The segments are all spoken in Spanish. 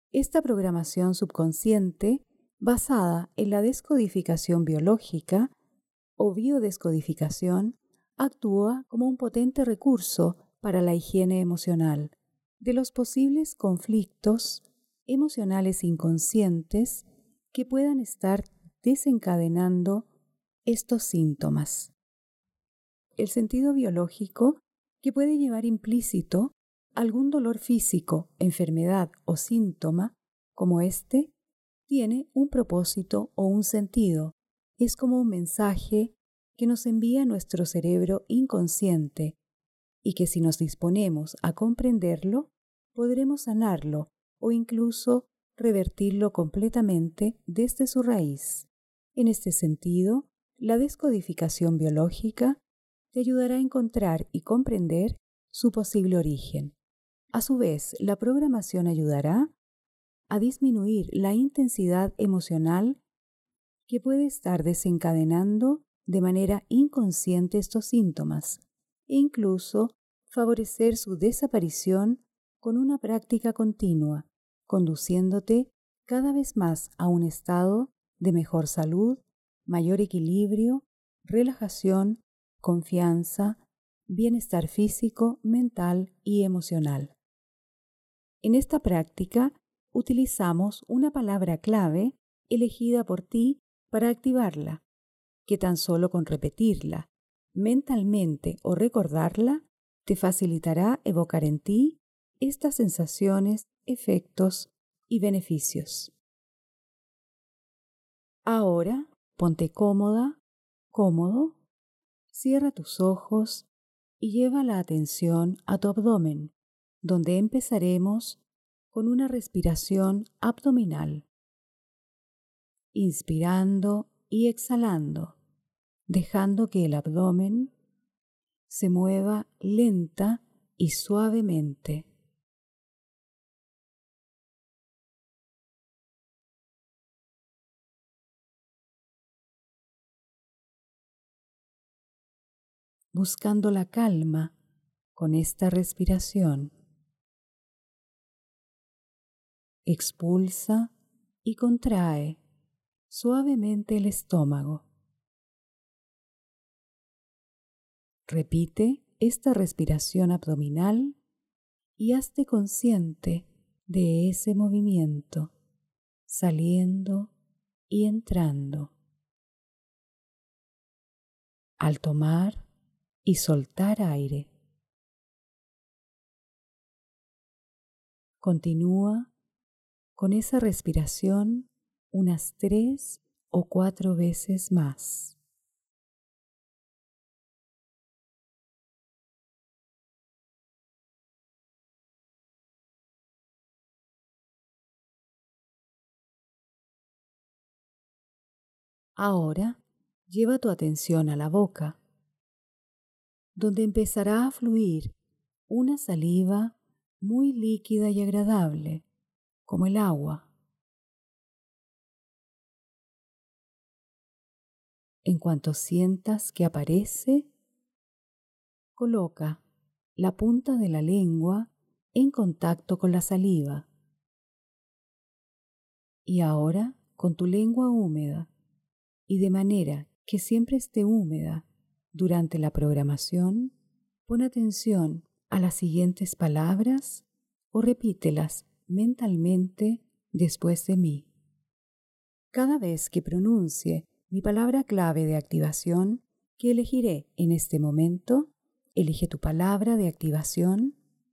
Esta programación subconsciente, basada en la descodificación biológica o biodescodificación, actúa como un potente recurso para la higiene emocional. De los posibles conflictos emocionales inconscientes que puedan estar desencadenando estos síntomas. El sentido biológico, que puede llevar implícito algún dolor físico, enfermedad o síntoma, como este, tiene un propósito o un sentido. Es como un mensaje que nos envía nuestro cerebro inconsciente y que si nos disponemos a comprenderlo, podremos sanarlo o incluso revertirlo completamente desde su raíz. En este sentido, la descodificación biológica te ayudará a encontrar y comprender su posible origen. A su vez, la programación ayudará a disminuir la intensidad emocional que puede estar desencadenando de manera inconsciente estos síntomas e incluso favorecer su desaparición con una práctica continua, conduciéndote cada vez más a un estado de mejor salud, mayor equilibrio, relajación, confianza, bienestar físico, mental y emocional. En esta práctica utilizamos una palabra clave elegida por ti para activarla, que tan solo con repetirla mentalmente o recordarla te facilitará evocar en ti estas sensaciones, efectos y beneficios. Ahora ponte cómoda, cómodo, cierra tus ojos y lleva la atención a tu abdomen, donde empezaremos con una respiración abdominal, inspirando y exhalando, dejando que el abdomen se mueva lenta y suavemente. Buscando la calma con esta respiración. Expulsa y contrae suavemente el estómago. Repite esta respiración abdominal y hazte consciente de ese movimiento, saliendo y entrando. Al tomar y soltar aire. Continúa con esa respiración unas 3 o 4 veces más. Ahora lleva tu atención a la boca, donde empezará a fluir una saliva muy líquida y agradable, como el agua. En cuanto sientas que aparece, coloca la punta de la lengua en contacto con la saliva. Y ahora, con tu lengua húmeda, y de manera que siempre esté húmeda durante la programación, pon atención a las siguientes palabras o repítelas mentalmente después de mí. Cada vez que pronuncie mi palabra clave de activación que elegiré en este momento, elige tu palabra de activación.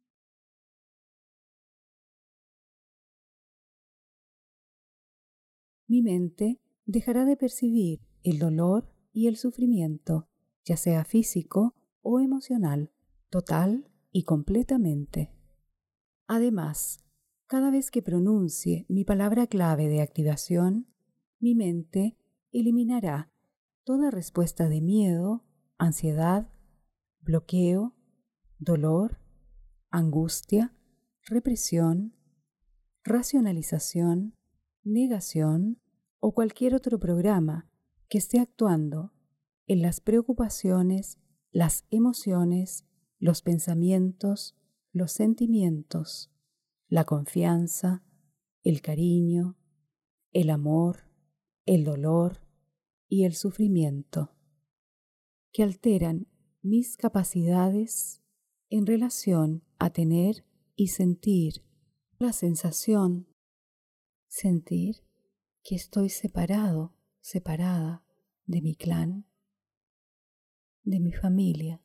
Mi mente dejará de percibir el dolor y el sufrimiento, ya sea físico o emocional, total y completamente. Además, cada vez que pronuncie mi palabra clave de activación, mi mente eliminará toda respuesta de miedo, ansiedad, bloqueo, dolor, angustia, represión, racionalización, negación o cualquier otro programa que esté actuando en las preocupaciones, las emociones, los pensamientos, los sentimientos, la confianza, el cariño, el amor, el dolor y el sufrimiento, que alteran mis capacidades en relación a tener y sentir la sensación, sentir que estoy separado, separada de mi clan, de mi familia,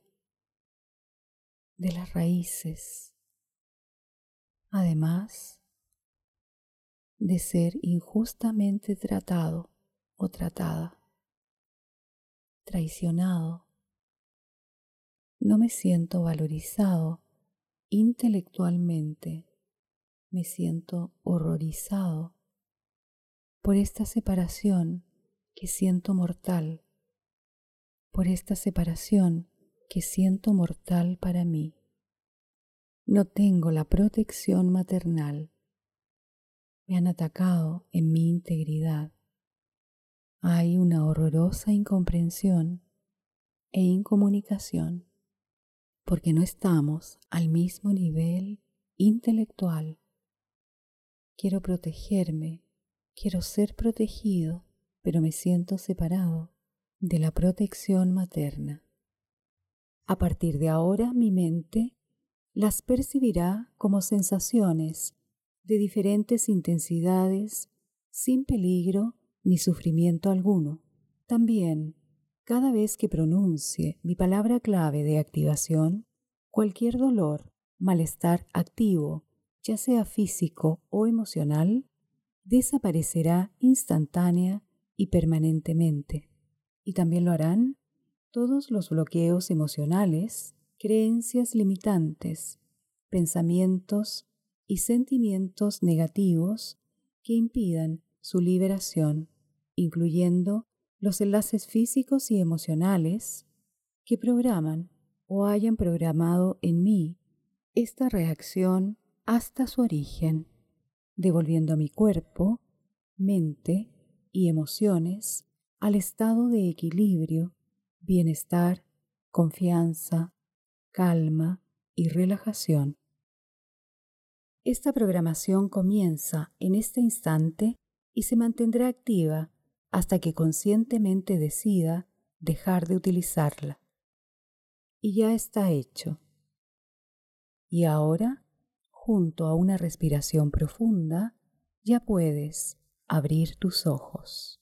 de las raíces, además de ser injustamente tratado o tratada, traicionado. No me siento valorizado intelectualmente, me siento horrorizado por esta separación que siento mortal, por esta separación que siento mortal para mí. No tengo la protección maternal. Me han atacado en mi integridad. Hay una horrorosa incomprensión e incomunicación, porque no estamos al mismo nivel intelectual. Quiero protegerme, quiero ser protegido, pero me siento separado de la protección materna. A partir de ahora, mi mente las percibirá como sensaciones de diferentes intensidades, sin peligro ni sufrimiento alguno. También, cada vez que pronuncie mi palabra clave de activación, cualquier dolor, malestar activo, ya sea físico o emocional, desaparecerá instantánea y permanentemente. Y también lo harán todos los bloqueos emocionales, creencias limitantes, pensamientos y sentimientos negativos que impidan su liberación, incluyendo los enlaces físicos y emocionales que programan o hayan programado en mí esta reacción hasta su origen, devolviendo a mi cuerpo, mente y emociones al estado de equilibrio, bienestar, confianza, calma y relajación. Esta programación comienza en este instante y se mantendrá activa hasta que conscientemente decida dejar de utilizarla. Y ya está hecho. Y ahora, junto a una respiración profunda, ya puedes abrir tus ojos.